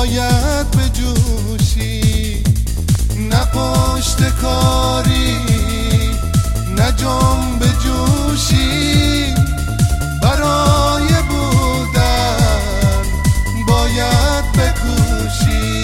باید بجوشی، نه پشت کاری نه جنب جوشی، برای بودن باید بکوشی.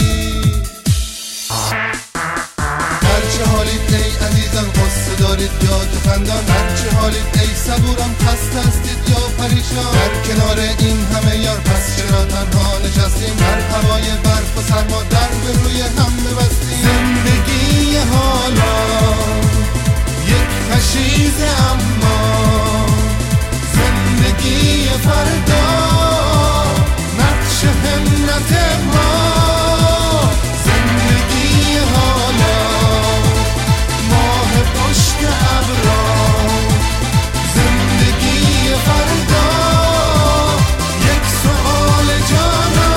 هرچه حالید ای عزیزان قصه دارید یا تو خندان، هرچه حالید ای صبوران خسته هستید یا پریشان، در کنار این همه یار پس چرا تنها نشستیم، در هوای برف و سرما در به روی هم ببستیم. زندگی حالا یک پشیزه، اما زندگی فردا نقش همت ما. زندگی حالا ماه پشت ابرا، زندگی فردا یک سؤال جانا.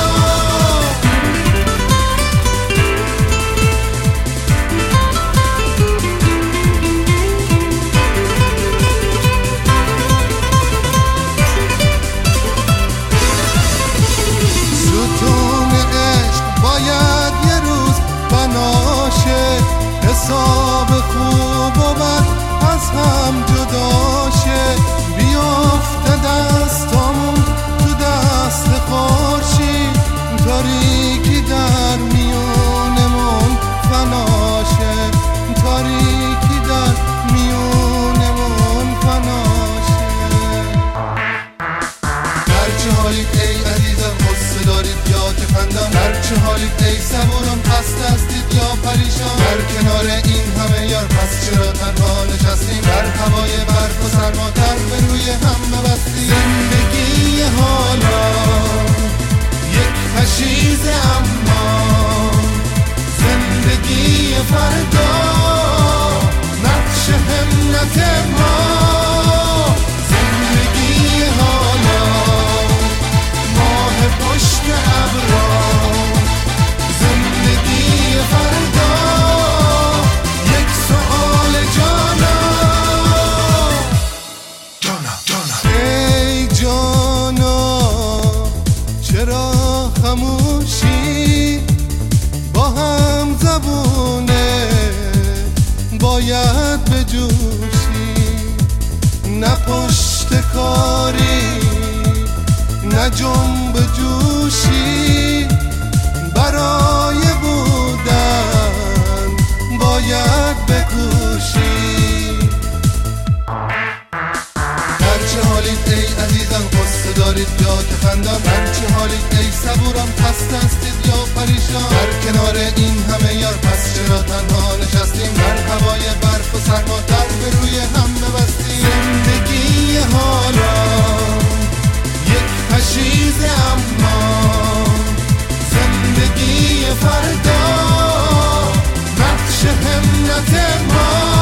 ستون عشق باید یه روز بناشه، حساب خوب و بد از هم جداشه، بیافته دستامون تو دست خورشید، تاریکی در میونمون فناشه، تاریکی در میونمون فناشه. هرچه حالید ای عزیزان قصه دارید یا که خندان، هرچه حالید ای صبوران خسته هستید یا پریشان، در کنار این همه یار پس چرا تنها نشستیم، در هوای برف و سرما در به روی هم ببستیم. زندگی حالا یک پشیزه، اما زندگی فردا نقش همت ما. زندگی حالا ماه پشت ابرا، زندگی فردا یک سؤال جانا. ای جانا چرا خموشی، با هم زبونه باید بجوشی، نه پشت کاری نه جنب جوشی، برای بودن باید بکوشی. هرچه حالید ای عزیزان قصه دارید یا که خندان، هرچه حالید ای صبوران خسته هستید یا پریشان، در کنار این همه یار پس چرا تنها نشستیم، در هوای برف و سرما در به روی هم ببستیم. زندگی حالا یک پشیزه، اما زندگی فردا نقش همت ما.